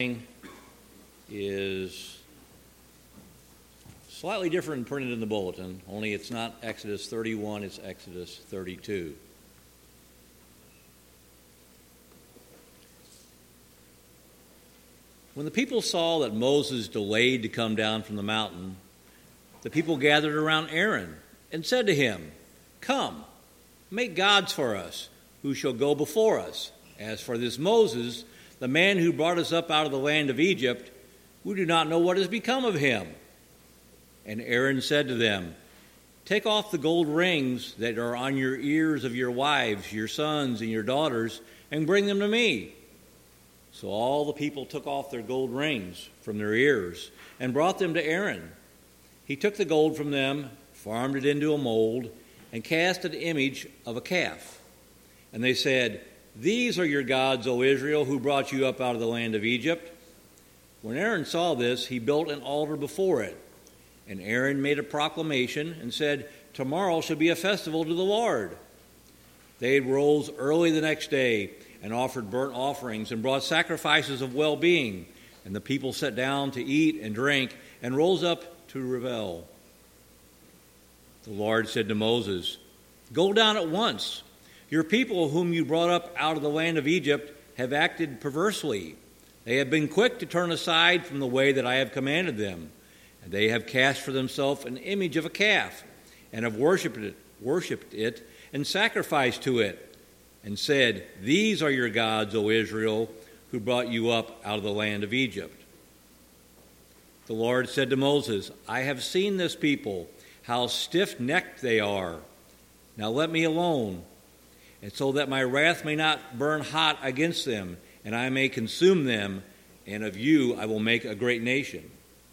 Is slightly different printed in the bulletin, only it's not Exodus 31, it's Exodus 32. When the people saw that Moses delayed to come down from the mountain, the people gathered around Aaron and said to him, "Come, make gods for us, who shall go before us. As for this Moses, the man who brought us up out of the land of Egypt, we do not know what has become of him." And Aaron said to them, "Take off the gold rings that are on your ears of your wives, your sons, and your daughters, and bring them to me." So all the people took off their gold rings from their ears and brought them to Aaron. He took the gold from them, formed it into a mold, and cast an image of a calf. And they said, "These are your gods, O Israel, who brought you up out of the land of Egypt." When Aaron saw this, he built an altar before it. And Aaron made a proclamation and said, "Tomorrow shall be a festival to the Lord." They rose early the next day and offered burnt offerings and brought sacrifices of well-being. And the people sat down to eat and drink and rose up to revel. The Lord said to Moses, "Go down at once. Your people whom you brought up out of the land of Egypt have acted perversely. They have been quick to turn aside from the way that I have commanded them. And they have cast for themselves an image of a calf, and have worshipped it, and sacrificed to it, and said, 'These are your gods, O Israel, who brought you up out of the land of Egypt.'" The Lord said to Moses, "I have seen this people, how stiff-necked they are. Now let me alone, and so that my wrath may not burn hot against them, and I may consume them, and of you I will make a great nation."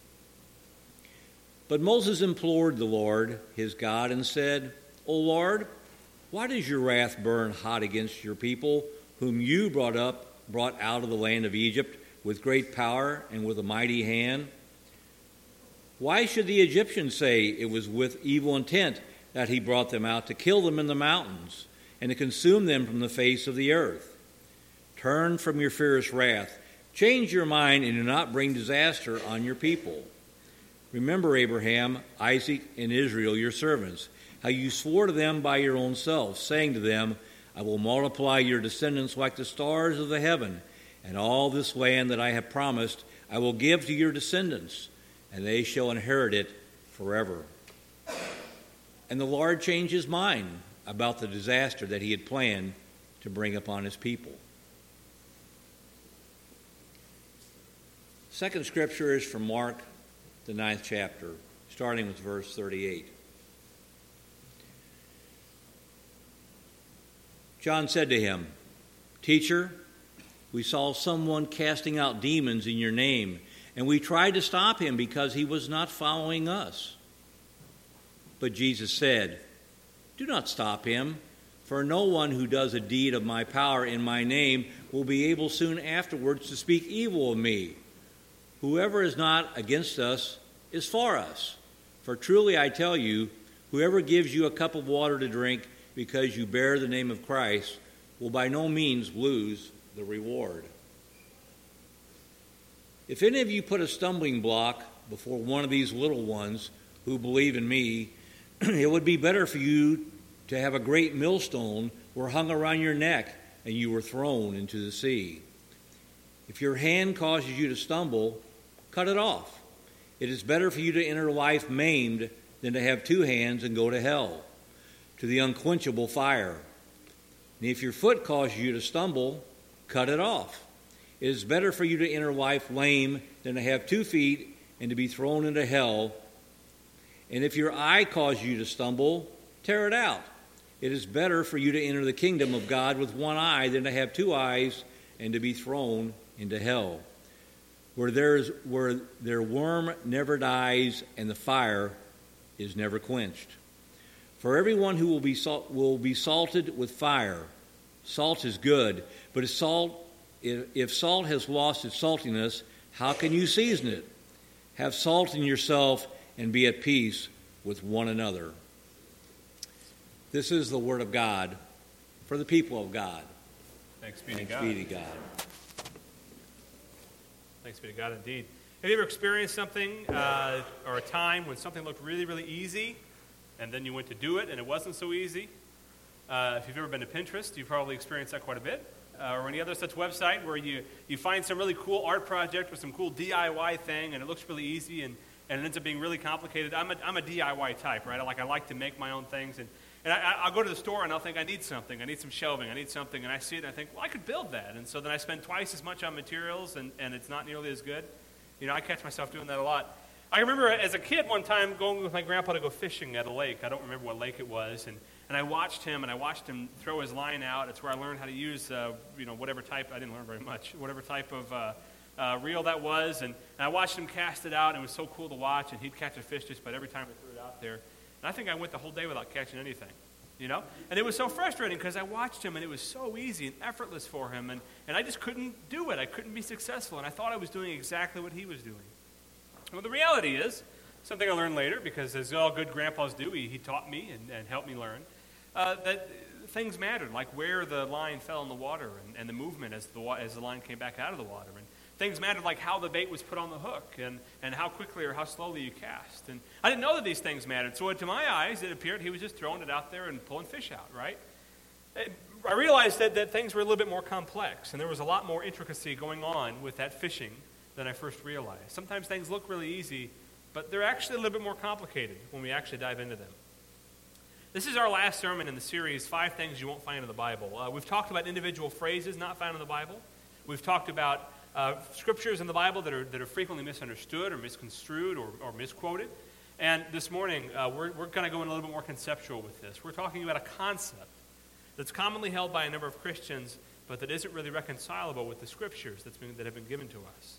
But Moses implored the Lord, his God, and said, "O Lord, why does your wrath burn hot against your people, whom you brought out of the land of Egypt with great power and with a mighty hand? Why should the Egyptians say it was with evil intent that he brought them out to kill them in the mountains and to consume them from the face of the earth? Turn from your fierce wrath, change your mind, and do not bring disaster on your people. Remember Abraham, Isaac, and Israel, your servants, how you swore to them by your own self, saying to them, 'I will multiply your descendants like the stars of the heaven, and all this land that I have promised I will give to your descendants, and they shall inherit it forever.' And the Lord changed his mind about the disaster that he had planned to bring upon his people." Second scripture is from Mark, the 9th chapter, starting with verse 38. John said to him, "Teacher, we saw someone casting out demons in your name, and we tried to stop him because he was not following us." But Jesus said, "Do not stop him, for no one who does a deed of my power in my name will be able soon afterwards to speak evil of me. Whoever is not against us is for us. For truly I tell you, whoever gives you a cup of water to drink because you bear the name of Christ will by no means lose the reward. If any of you put a stumbling block before one of these little ones who believe in me, it would be better for you to have a great millstone were hung around your neck and you were thrown into the sea. If your hand causes you to stumble, cut it off. It is better for you to enter life maimed than to have two hands and go to hell, to the unquenchable fire. And if your foot causes you to stumble, cut it off. It is better for you to enter life lame than to have 2 feet and to be thrown into hell. And if your eye causes you to stumble, tear it out. It is better for you to enter the kingdom of God with one eye than to have 2 eyes and to be thrown into hell, where their worm never dies and the fire is never quenched. For everyone who will be salted with fire. Salt is good, but if salt has lost its saltiness, how can you season it? Have salt in yourself and be at peace with one another." This is the word of God for the people of God. Thanks be to God. Be to God. Thanks be to God indeed. Have you ever experienced something or a time when something looked really, really easy, and then you went to do it and it wasn't so easy? If you've ever been to Pinterest, you've probably experienced that quite a bit. Or any other such website where you find some really cool art project or some cool DIY thing, and it looks really easy, and it ends up being really complicated. I'm a DIY type, right? I like to make my own things, and I'll go to the store and I'll think I need something. I need some shelving. I need something, and I see it and I think, well, I could build that. And so then I spend twice as much on materials, and it's not nearly as good. I catch myself doing that a lot. I remember as a kid one time going with my grandpa to go fishing at a lake. I don't remember what lake it was, and I watched him throw his line out. It's where I learned how to use, whatever type. I didn't learn very much. Whatever type of reel that was, and I watched him cast it out, and it was so cool to watch. And he'd catch a fish just about every time I threw it out there. And I think I went the whole day without catching anything, And it was so frustrating because I watched him, and it was so easy and effortless for him, and I just couldn't do it. I couldn't be successful, and I thought I was doing exactly what he was doing. Well, the reality is, something I learned later, because as all good grandpas do, he taught me and helped me learn, that things mattered, like where the line fell in the water and the movement as the line came back out of the water. And things mattered like how the bait was put on the hook and how quickly or how slowly you cast. And I didn't know that these things mattered. So to my eyes, it appeared he was just throwing it out there and pulling fish out, right? I realized that things were a little bit more complex, and there was a lot more intricacy going on with that fishing than I first realized. Sometimes things look really easy, but they're actually a little bit more complicated when we actually dive into them. This is our last sermon in the series, 5 Things You Won't Find in the Bible. We've talked about individual phrases not found in the Bible. We've talked about scriptures in the Bible that are frequently misunderstood or misconstrued or misquoted. And this morning, we're going to go in a little bit more conceptual with this. We're talking about a concept that's commonly held by a number of Christians, but that isn't really reconcilable with the scriptures that have been given to us.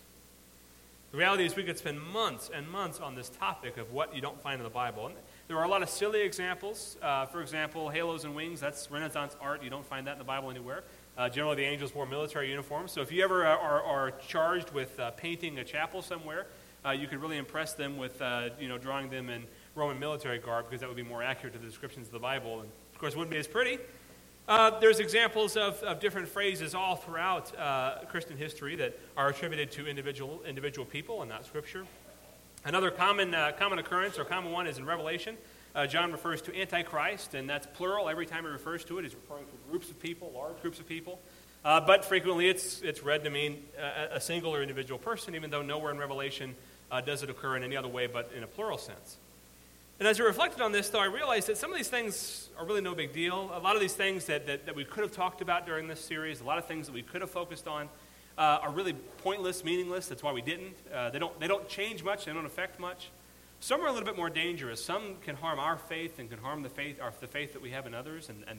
The reality is we could spend months and months on this topic of what you don't find in the Bible. And there are a lot of silly examples. For example, halos and wings, that's Renaissance art. You don't find that in the Bible anywhere. Generally, the angels wore military uniforms. So if you ever are charged with painting a chapel somewhere, you could really impress them with drawing them in Roman military garb, because that would be more accurate to the descriptions of the Bible. And, of course, it wouldn't be as pretty. There's examples of different phrases all throughout Christian history that are attributed to individual people and not Scripture. Another common occurrence or common one is in Revelation. John refers to Antichrist, and that's plural. Every time he refers to it, he's referring to groups of people, large groups of people. But frequently it's read to mean a single or individual person, even though nowhere in Revelation does it occur in any other way but in a plural sense. And as I reflected on this, though, I realized that some of these things are really no big deal. A lot of these things that we could have talked about during this series, a lot of things that we could have focused on, are really pointless, meaningless. That's why we didn't. They don't change much. They don't affect much. Some are a little bit more dangerous. Some can harm our faith and can harm the faith that we have in others and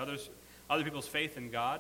other people's faith in God.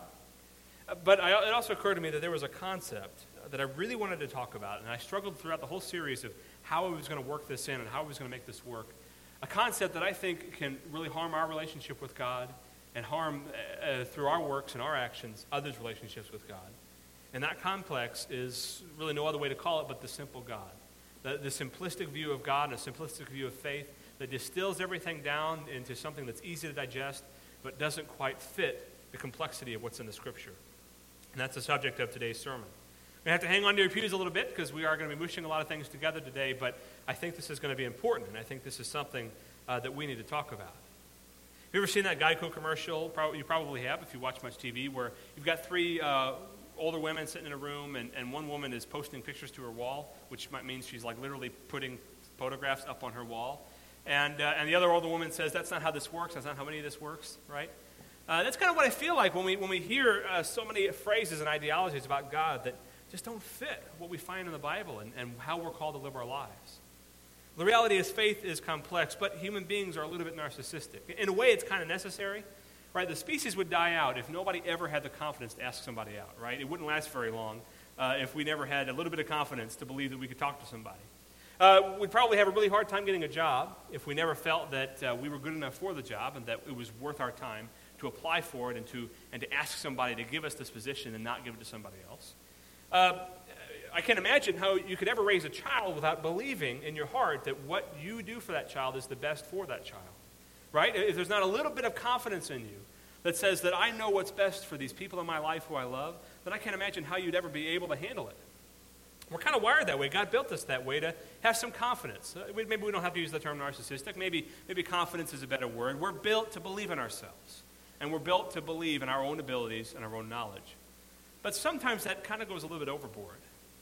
But it also occurred to me that there was a concept that I really wanted to talk about, and I struggled throughout the whole series of how I was going to work this in and how I was going to make this work. A concept that I think can really harm our relationship with God and harm, through our works and our actions, others' relationships with God. And that complex is really no other way to call it but the simple God. The simplistic view of God and a simplistic view of faith that distills everything down into something that's easy to digest but doesn't quite fit the complexity of what's in the Scripture. And that's the subject of today's sermon. We have to hang on to your pews a little bit because we are going to be mushing a lot of things together today, but I think this is going to be important, and I think this is something that we need to talk about. Have you ever seen that Geico commercial? You probably have if you watch much TV, where you've got 3 older women sitting in a room, and one woman is posting pictures to her wall, which might mean she's like literally putting photographs up on her wall. And the other older woman says, that's not how this works, that's not how any of this works, right? That's kind of what I feel like when we hear so many phrases and ideologies about God that just don't fit what we find in the Bible and how we're called to live our lives. The reality is faith is complex, but human beings are a little bit narcissistic. In a way, it's kind of necessary, right? The species would die out if nobody ever had the confidence to ask somebody out, right? It wouldn't last very long if we never had a little bit of confidence to believe that we could talk to somebody. We'd probably have a really hard time getting a job if we never felt that we were good enough for the job and that it was worth our time to apply for it and to ask somebody to give us this position and not give it to somebody else. I can't imagine how you could ever raise a child without believing in your heart that what you do for that child is the best for that child, right? If there's not a little bit of confidence in you that says that I know what's best for these people in my life who I love, then I can't imagine how you'd ever be able to handle it. We're kind of wired that way. God built us that way to have some confidence. Maybe we don't have to use the term narcissistic. Maybe confidence is a better word. We're built to believe in ourselves. And we're built to believe in our own abilities and our own knowledge. But sometimes that kind of goes a little bit overboard.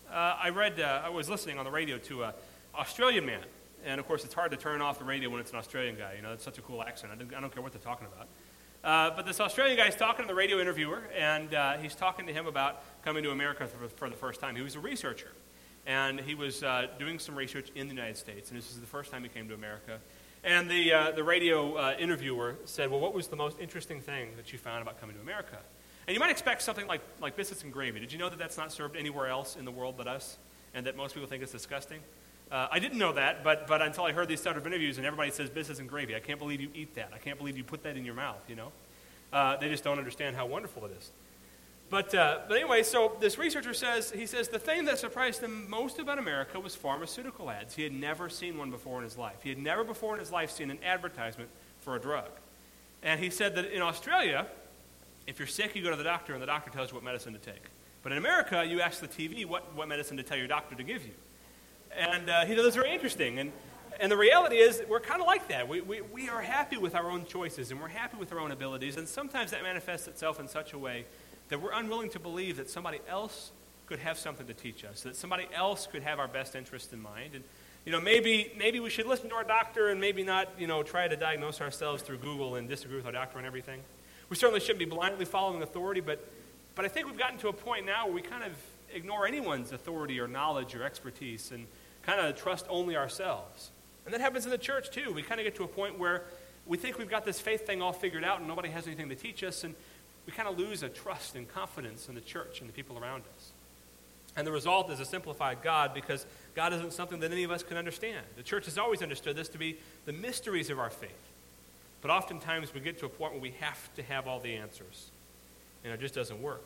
I was listening on the radio to an Australian man. And, of course, it's hard to turn off the radio when it's an Australian guy. You know, it's such a cool accent. I don't care what they're talking about. But this Australian guy is talking to the radio interviewer, and he's talking to him about coming to America for the first time. He was a researcher, and he was doing some research in the United States, and this is the first time he came to America. And the radio interviewer said, well, what was the most interesting thing that you found about coming to America? And you might expect something like biscuits and gravy. Did you know that that's not served anywhere else in the world but us, and that most people think it's disgusting? I didn't know that, but until I heard these sort of interviews and everybody says biscuits and gravy, I can't believe you eat that. I can't believe you put that in your mouth, you know. They just don't understand how wonderful it is. But anyway, so this researcher says the thing that surprised him most about America was pharmaceutical ads. He had never seen one before in his life. He had never before in his life seen an advertisement for a drug. And he said that in Australia, if you're sick, you go to the doctor, and the doctor tells you what medicine to take. But in America, you ask the TV what medicine to tell your doctor to give you. And he thought it was very interesting. And the reality is we're kind of like that. We are happy with our own choices, and we're happy with our own abilities, and sometimes that manifests itself in such a way that we're unwilling to believe that somebody else could have something to teach us, that somebody else could have our best interest in mind. And, you know, maybe we should listen to our doctor and maybe not, you know, try to diagnose ourselves through Google and disagree with our doctor on everything. We certainly shouldn't be blindly following authority, but I think we've gotten to a point now where we kind of ignore anyone's authority or knowledge or expertise and kind of trust only ourselves. And that happens in the church, too. We kind of get to a point where we think we've got this faith thing all figured out and nobody has anything to teach us, and we kind of lose a trust and confidence in the church and the people around us. And the result is a simplified God, because God isn't something that any of us can understand. The church has always understood this to be the mysteries of our faith. But oftentimes we get to a point where we have to have all the answers, and it just doesn't work.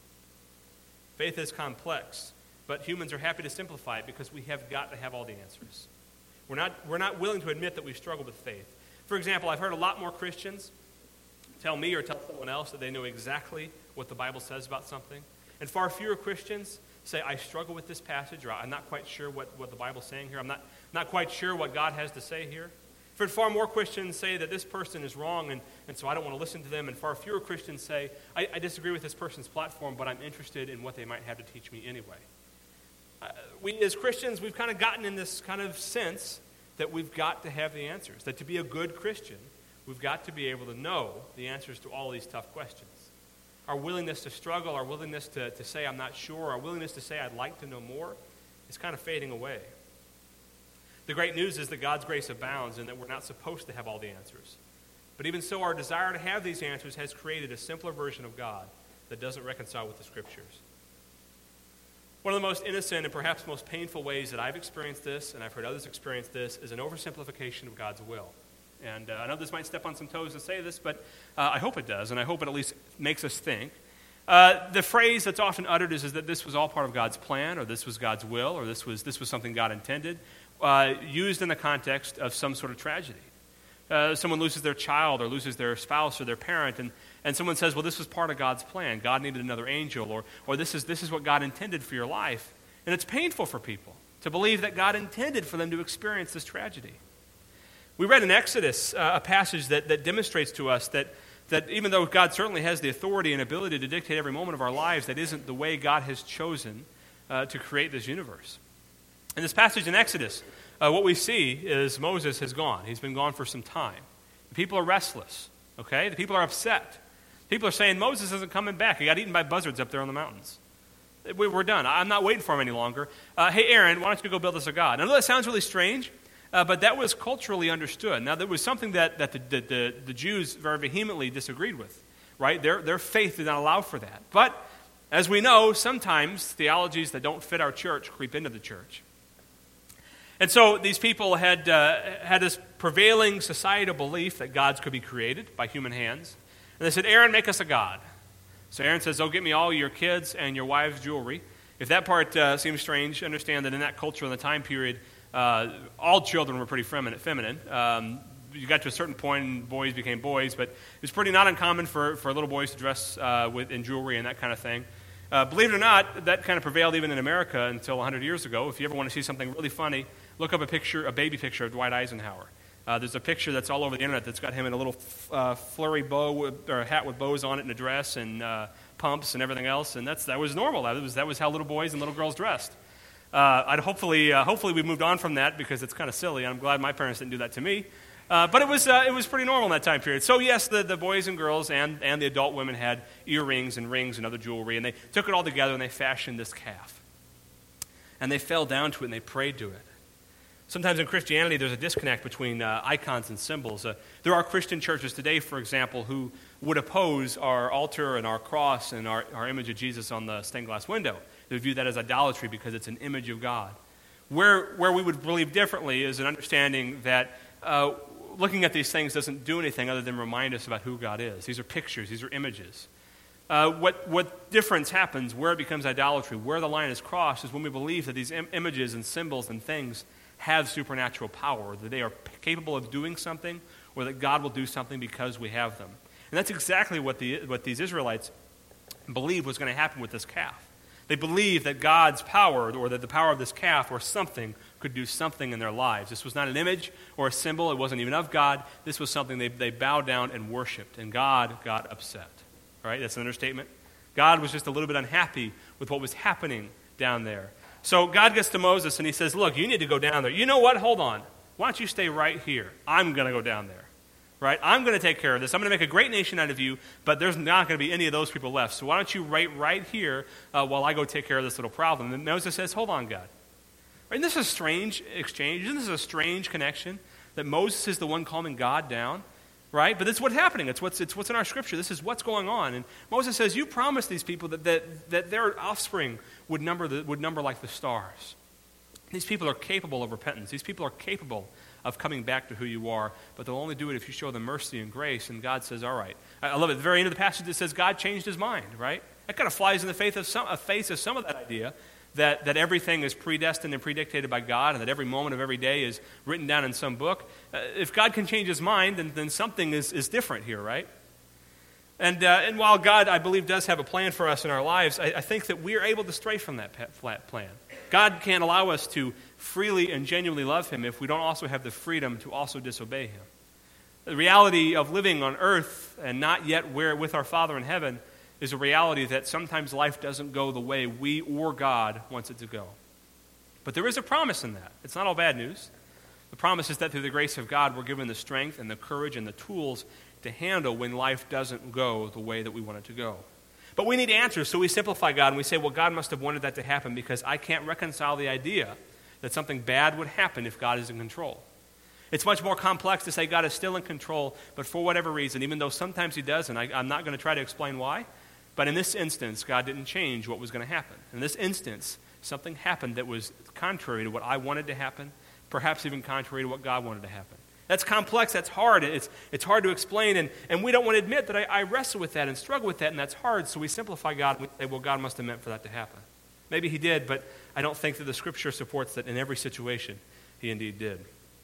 Faith is complex, but humans are happy to simplify it because we have got to have all the answers. We're not willing to admit that we struggle with faith. For example, I've heard a lot more Christians tell me or tell someone else that they know exactly what the Bible says about something. And far fewer Christians say, I struggle with this passage, or I'm not quite sure what the Bible's saying here. I'm not quite sure what God has to say here. I've heard far more Christians say that this person is wrong, and so I don't want to listen to them. And far fewer Christians say, I disagree with this person's platform, but I'm interested in what they might have to teach me anyway. We as Christians, we've kind of gotten in this kind of sense that we've got to have the answers, that to be a good Christian, we've got to be able to know the answers to all these tough questions. Our willingness to struggle, our willingness to say I'm not sure, our willingness to say I'd like to know more is kind of fading away. The great news is that God's grace abounds and that we're not supposed to have all the answers. But even so, our desire to have these answers has created a simpler version of God that doesn't reconcile with the Scriptures. One of the most innocent and perhaps most painful ways that I've experienced this, and I've heard others experience this, is an oversimplification of God's will. And I know this might step on some toes to say this, but I hope it does, and I hope it at least makes us think. The phrase that's often uttered is that this was all part of God's plan, or this was God's will, or this was something God intended, used in the context of some sort of tragedy. Someone loses their child or loses their spouse or their parent, and someone says, well, this was part of God's plan. God needed another angel, or this is what God intended for your life. And it's painful for people to believe that God intended for them to experience this tragedy. We read in Exodus a passage that demonstrates to us that even though God certainly has the authority and ability to dictate every moment of our lives, that isn't the way God has chosen to create this universe. In this passage in Exodus, what we see is Moses has gone. He's been gone for some time. The people are restless, okay? The people are upset. People are saying, Moses isn't coming back. He got eaten by buzzards up there on the mountains. We're done. I'm not waiting for him any longer. Hey, Aaron, why don't you go build us a god? I know that sounds really strange, but that was culturally understood. Now, there was something that the Jews very vehemently disagreed with, right? Their faith did not allow for that. But, as we know, sometimes theologies that don't fit our church creep into the church. And so these people had this prevailing societal belief that gods could be created by human hands. And they said, Aaron, make us a god. So Aaron says, get me all your kids and your wives' jewelry. If that part seems strange, understand that in that culture in the time period, all children were pretty feminine. You got to a certain point and boys became boys, but it was pretty not uncommon for little boys to dress in jewelry and that kind of thing. Believe it or not, that kind of prevailed even in America until 100 years ago. If you ever want to see something really funny, look up a baby picture of Dwight Eisenhower. There's a picture that's all over the internet that's got him in a little flurry bow or a hat with bows on it and a dress and pumps and everything else, and that was normal. That was how little boys and little girls dressed. Hopefully we moved on from that because it's kind of silly. I'm glad my parents didn't do that to me. But it was pretty normal in that time period. So yes, the boys and girls and the adult women had earrings and rings and other jewelry, and they took it all together and they fashioned this calf. And they fell down to it and they prayed to it. Sometimes in Christianity there's a disconnect between icons and symbols. There are Christian churches today, for example, who would oppose our altar and our cross and our image of Jesus on the stained glass window. They would view that as idolatry because it's an image of God. Where we would believe differently is an understanding that looking at these things doesn't do anything other than remind us about who God is. These are pictures. These are images. What difference happens, where it becomes idolatry, where the line is crossed, is when we believe that these images and symbols and things have supernatural power, that they are capable of doing something, or that God will do something because we have them. And that's exactly what these Israelites believed was going to happen with this calf. They believed that God's power, or that the power of this calf or something, could do something in their lives. This was not an image or a symbol. It wasn't even of God. This was something they bowed down and worshipped, and God got upset. All right, that's an understatement. God was just a little bit unhappy with what was happening down there. So God gets to Moses and he says, look, you need to go down there. You know what? Hold on. Why don't you stay right here? I'm going to go down there. Right? I'm going to take care of this. I'm going to make a great nation out of you, but there's not going to be any of those people left. So why don't you wait right here while I go take care of this little problem? And Moses says, hold on, God. Right? And this is a strange exchange. Isn't this a strange connection? That Moses is the one calming God down, right? But that's what's happening. It's what's in our scripture. This is what's going on. And Moses says, you promised these people that their offspring would number like the stars. These people are capable of repentance. These people are capable of coming back to who you are, but they'll only do it if you show them mercy and grace. And God says, all right. I love it. At the very end of the passage, it says God changed his mind, right? That kind of flies in the face of some of that idea that everything is predestined and predictated by God, and that every moment of every day is written down in some book. If God can change his mind, then something is different here, right? And while God, I believe, does have a plan for us in our lives, I think that we are able to stray from that plan. God can't allow us to freely and genuinely love him if we don't also have the freedom to also disobey him. The reality of living on earth and not yet with our Father in heaven is a reality that sometimes life doesn't go the way we or God wants it to go. But there is a promise in that. It's not all bad news. The promise is that through the grace of God, we're given the strength and the courage and the tools to handle when life doesn't go the way that we want it to go. But we need answers, so we simplify God and we say, well, God must have wanted that to happen because I can't reconcile the idea that something bad would happen if God is in control. It's much more complex to say God is still in control, but for whatever reason, even though sometimes he does, and I'm not going to try to explain why, but in this instance, God didn't change what was going to happen. In this instance, something happened that was contrary to what I wanted to happen, perhaps even contrary to what God wanted to happen. That's complex, that's hard, it's hard to explain, and we don't want to admit that I wrestle with that and struggle with that, and that's hard, so we simplify God and we say, well, God must have meant for that to happen. Maybe he did, but I don't think that the Scripture supports that in every situation he indeed did.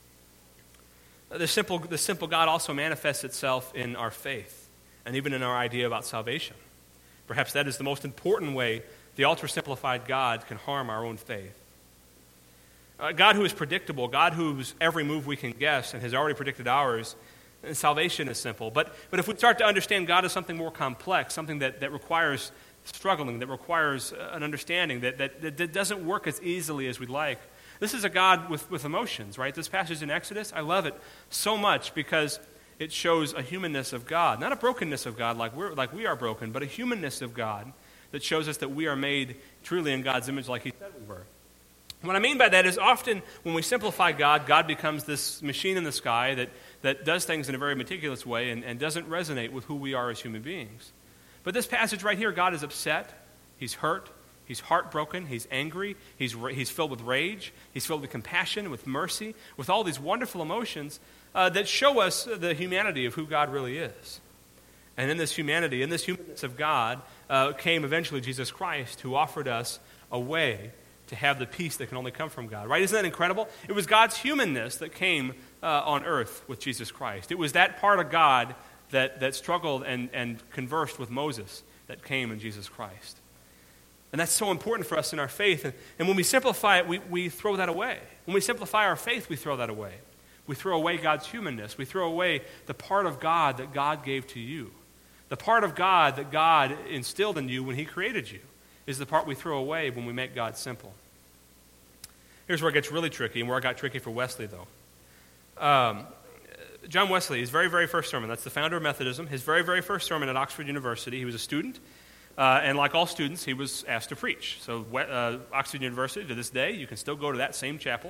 The simple God also manifests itself in our faith, and even in our idea about salvation. Perhaps that is the most important way the ultra-simplified God can harm our own faith. God who is predictable, God whose every move we can guess and has already predicted ours, and salvation is simple. But if we start to understand God as something more complex, something that requires struggling, that requires an understanding, that doesn't work as easily as we'd like. This is a God with emotions, right? This passage in Exodus, I love it so much because it shows a humanness of God. Not a brokenness of God like we are broken, but a humanness of God that shows us that we are made truly in God's image like he said we were. What I mean by that is often when we simplify God, God becomes this machine in the sky that does things in a very meticulous way and doesn't resonate with who we are as human beings. But this passage right here, God is upset, he's hurt, he's heartbroken, he's angry, he's filled with rage, he's filled with compassion, with mercy, with all these wonderful emotions that show us the humanity of who God really is. And in this humanity, in this humanness of God, came eventually Jesus Christ, who offered us a way to have the peace that can only come from God. Right? Isn't that incredible? It was God's humanness that came on earth with Jesus Christ. It was that part of God that struggled and conversed with Moses that came in Jesus Christ. And that's so important for us in our faith. And when we simplify it, we throw that away. When we simplify our faith, we throw that away. We throw away God's humanness. We throw away the part of God that God gave to you. The part of God that God instilled in you when he created you is the part we throw away when we make God simple. Here's where it gets really tricky, and where it got tricky for Wesley, though. John Wesley, his very, very first sermon, that's the founder of Methodism, his very, very first sermon at Oxford University, he was a student, and like all students, he was asked to preach. So Oxford University, to this day, you can still go to that same chapel.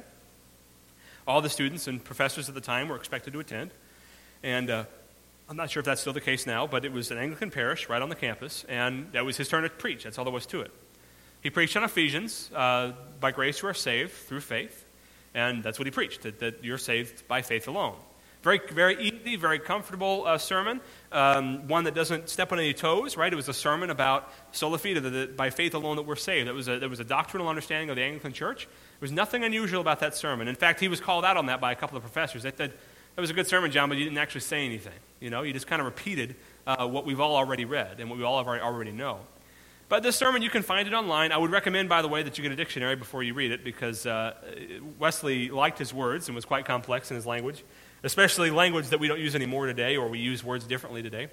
All the students and professors at the time were expected to attend, and I'm not sure if that's still the case now, but it was an Anglican parish right on the campus, and that was his turn to preach. That's all there was to it. He preached on Ephesians, by grace you are saved through faith, and that's what he preached, that you're saved by faith alone. Very, very easy, very comfortable sermon, one that doesn't step on any toes, right? It was a sermon about sola fide, that by faith alone that we're saved. There was a doctrinal understanding of the Anglican Church. There was nothing unusual about that sermon. In fact, he was called out on that by a couple of professors. They said, that was a good sermon, John, but you didn't actually say anything. You just kind of repeated what we've all already read and what we all already know. But this sermon, you can find it online. I would recommend, by the way, that you get a dictionary before you read it, because Wesley liked his words and was quite complex in his language, especially language that we don't use anymore today, or we use words differently today.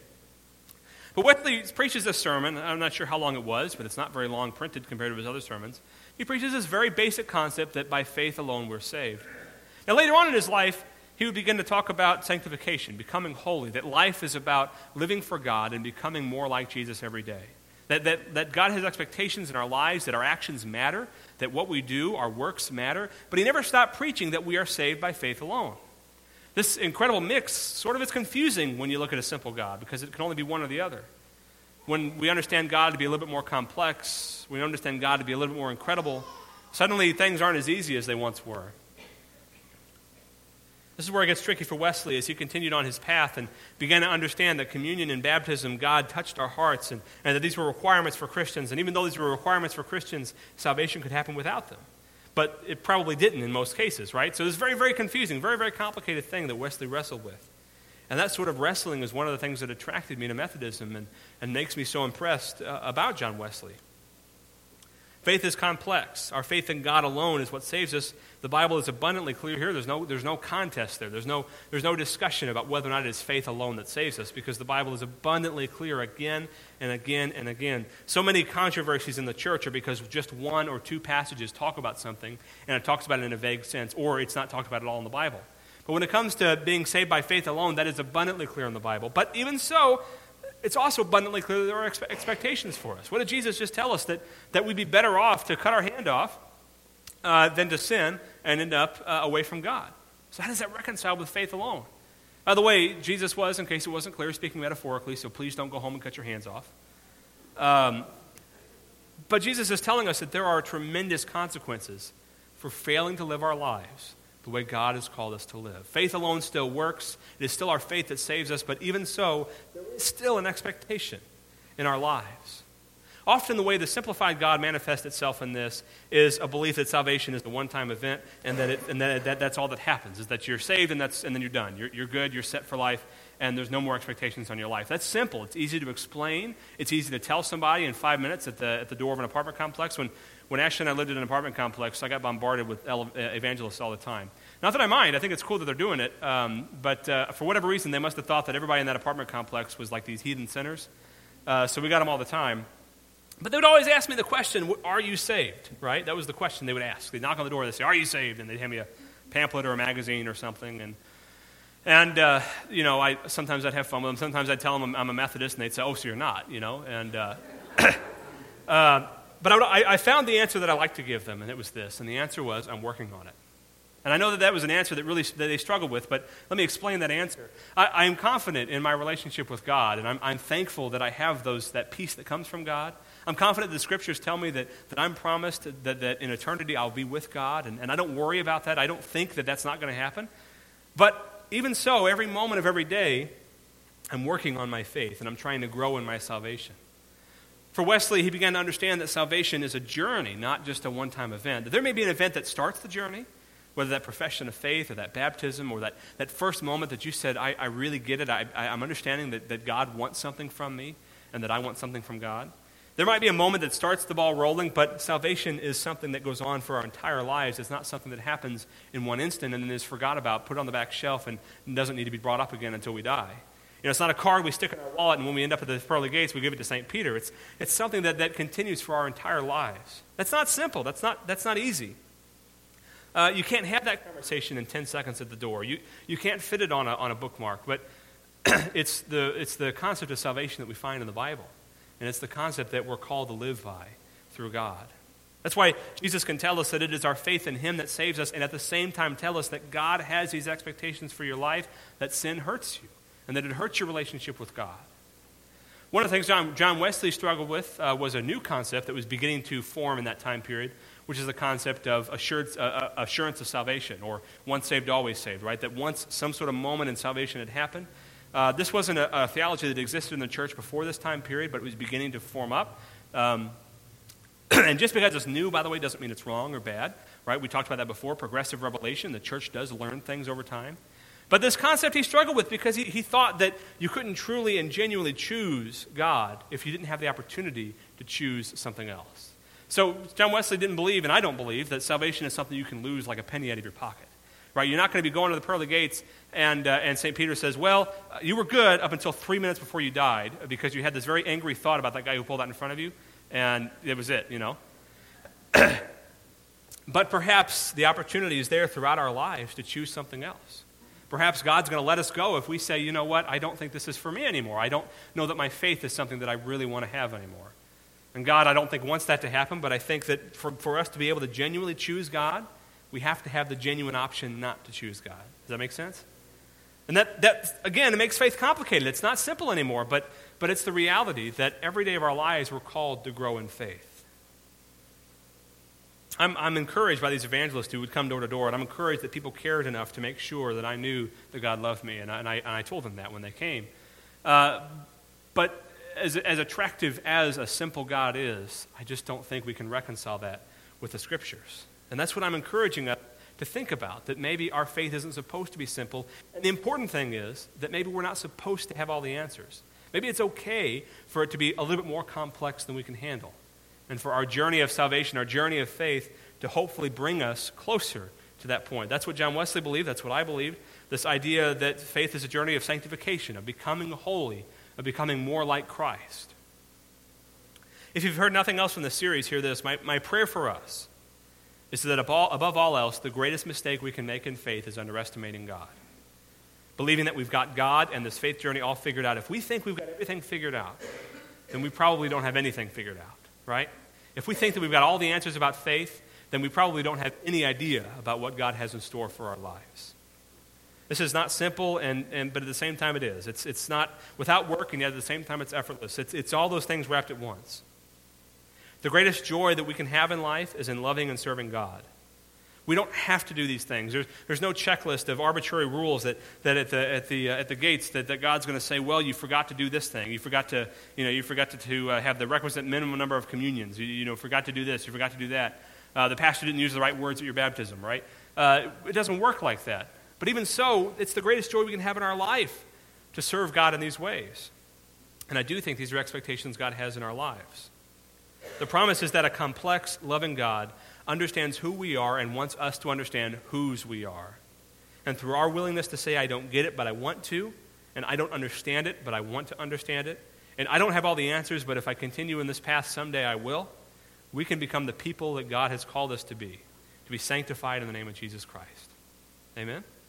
But Wesley preaches this sermon. I'm not sure how long it was, but it's not very long printed compared to his other sermons. He preaches this very basic concept that by faith alone we're saved. Now, later on in his life, he would begin to talk about sanctification, becoming holy, that life is about living for God and becoming more like Jesus every day. That God has expectations in our lives, that our actions matter, that what we do, our works matter. But he never stopped preaching that we are saved by faith alone. This incredible mix sort of is confusing when you look at a simple God, because it can only be one or the other. When we understand God to be a little bit more complex, we understand God to be a little bit more incredible, suddenly things aren't as easy as they once were. This is where it gets tricky for Wesley as he continued on his path and began to understand that communion and baptism, God touched our hearts, and that these were requirements for Christians. And even though these were requirements for Christians, salvation could happen without them. But it probably didn't in most cases, right? So it was very, very confusing, very, very complicated thing that Wesley wrestled with. And that sort of wrestling is one of the things that attracted me to Methodism and makes me so impressed about John Wesley. Faith is complex. Our faith in God alone is what saves us. The Bible is abundantly clear here. There's no contest there. There's no discussion about whether or not it is faith alone that saves us, because the Bible is abundantly clear again and again and again. So many controversies in the church are because just one or two passages talk about something, and it talks about it in a vague sense, or it's not talked about at all in the Bible. But when it comes to being saved by faith alone, that is abundantly clear in the Bible. But even so, it's also abundantly clear that there are expectations for us. What did Jesus just tell us? That we'd be better off to cut our hand off than to sin and end up away from God. So how does that reconcile with faith alone? By the way, Jesus was, in case it wasn't clear, speaking metaphorically, so please don't go home and cut your hands off. But Jesus is telling us that there are tremendous consequences for failing to live our lives the way God has called us to live. Faith alone still works. It is still our faith that saves us, but even so, there is still an expectation in our lives. Often the way the simplified God manifests itself in this is a belief that salvation is a one-time event, and that's all that happens, is that you're saved and then you're done. You're good, you're set for life, and there's no more expectations on your life. That's simple. It's easy to explain. It's easy to tell somebody in 5 minutes at the door of an apartment complex. When Ashley and I lived in an apartment complex, I got bombarded with evangelists all the time. Not that I mind. I think it's cool that they're doing it. But for whatever reason, they must have thought that everybody in that apartment complex was like these heathen sinners. So we got them all the time. But they would always ask me the question, are you saved? Right? That was the question they would ask. They'd knock on the door and they'd say, are you saved? And they'd hand me a pamphlet or a magazine or something. And sometimes I'd have fun with them. Sometimes I'd tell them I'm a Methodist, and they'd say, oh, so you're not, But I found the answer that I like to give them, and it was this. And the answer was, I'm working on it. And I know that was an answer that they struggled with, but let me explain that answer. I am confident in my relationship with God, and I'm thankful that I have that peace that comes from God. I'm confident the Scriptures tell me that I'm promised that in eternity I'll be with God, and I don't worry about that. I don't think that that's not going to happen. But even so, every moment of every day, I'm working on my faith, and I'm trying to grow in my salvation. For Wesley, he began to understand that salvation is a journey, not just a one-time event. There may be an event that starts the journey, whether that profession of faith or that baptism or that first moment that you said, I really get it, I'm understanding that God wants something from me and that I want something from God. There might be a moment that starts the ball rolling, but salvation is something that goes on for our entire lives. It's not something that happens in one instant and then is forgot about, put on the back shelf, and doesn't need to be brought up again until we die. It's not a card we stick in our wallet, and when we end up at the pearly gates, we give it to St. Peter. It's something that continues for our entire lives. That's not simple. That's not easy. You can't have that conversation in 10 seconds at the door. You can't fit it on a bookmark, but it's the concept of salvation that we find in the Bible. And it's the concept that we're called to live by through God. That's why Jesus can tell us that it is our faith in him that saves us, and at the same time tell us that God has these expectations for your life, that sin hurts you, and that it hurts your relationship with God. One of the things John Wesley struggled with was a new concept that was beginning to form in that time period, which is the concept of assurance of salvation, or once saved, always saved, right? That once some sort of moment in salvation had happened, this wasn't a theology that existed in the church before this time period, but it was beginning to form up. And just because it's new, by the way, doesn't mean it's wrong or bad, right? We talked about that before, progressive revelation. The church does learn things over time. But this concept he struggled with because he thought that you couldn't truly and genuinely choose God if you didn't have the opportunity to choose something else. So John Wesley didn't believe, and I don't believe, that salvation is something you can lose like a penny out of your pocket. Right? You're not going to be going to the pearly gates and St. Peter says, well, you were good up until 3 minutes before you died because you had this very angry thought about that guy who pulled out in front of you, and it was it, But perhaps the opportunity is there throughout our lives to choose something else. Perhaps God's going to let us go if we say, you know what, I don't think this is for me anymore. I don't know that my faith is something that I really want to have anymore. And God, I don't think wants that to happen, but I think that for us to be able to genuinely choose God, we have to have the genuine option not to choose God. Does that make sense? And that again, it makes faith complicated. It's not simple anymore, but it's the reality that every day of our lives we're called to grow in faith. I'm encouraged by these evangelists who would come door to door, and I'm encouraged that people cared enough to make sure that I knew that God loved me, and I told them that when they came. But as attractive as a simple God is, I just don't think we can reconcile that with the Scriptures. And that's what I'm encouraging us to think about, that maybe our faith isn't supposed to be simple. And the important thing is that maybe we're not supposed to have all the answers. Maybe it's okay for it to be a little bit more complex than we can handle. And for our journey of salvation, our journey of faith, to hopefully bring us closer to that point. That's what John Wesley believed. That's what I believe. This idea that faith is a journey of sanctification, of becoming holy, of becoming more like Christ. If you've heard nothing else from this series, hear this. My prayer for us is that above all else, the greatest mistake we can make in faith is underestimating God. Believing that we've got God and this faith journey all figured out. If we think we've got everything figured out, then we probably don't have anything figured out, right? If we think that we've got all the answers about faith, then we probably don't have any idea about what God has in store for our lives. This is not simple, but at the same time it is. It's not without work, and yet at the same time it's effortless. It's all those things wrapped at once. The greatest joy that we can have in life is in loving and serving God. We don't have to do these things. There's no checklist of arbitrary rules that at the gates that God's going to say, well, you forgot to do this thing. You forgot to have the requisite minimum number of communions. You forgot to do this. You forgot to do that. The pastor didn't use the right words at your baptism, right? It doesn't work like that. But even so, it's the greatest joy we can have in our life to serve God in these ways. And I do think these are expectations God has in our lives. The promise is that a complex, loving God understands who we are and wants us to understand whose we are. And through our willingness to say, I don't get it, but I want to, and I don't understand it, but I want to understand it, and I don't have all the answers, but if I continue in this path, someday I will, we can become the people that God has called us to be sanctified in the name of Jesus Christ. Amen?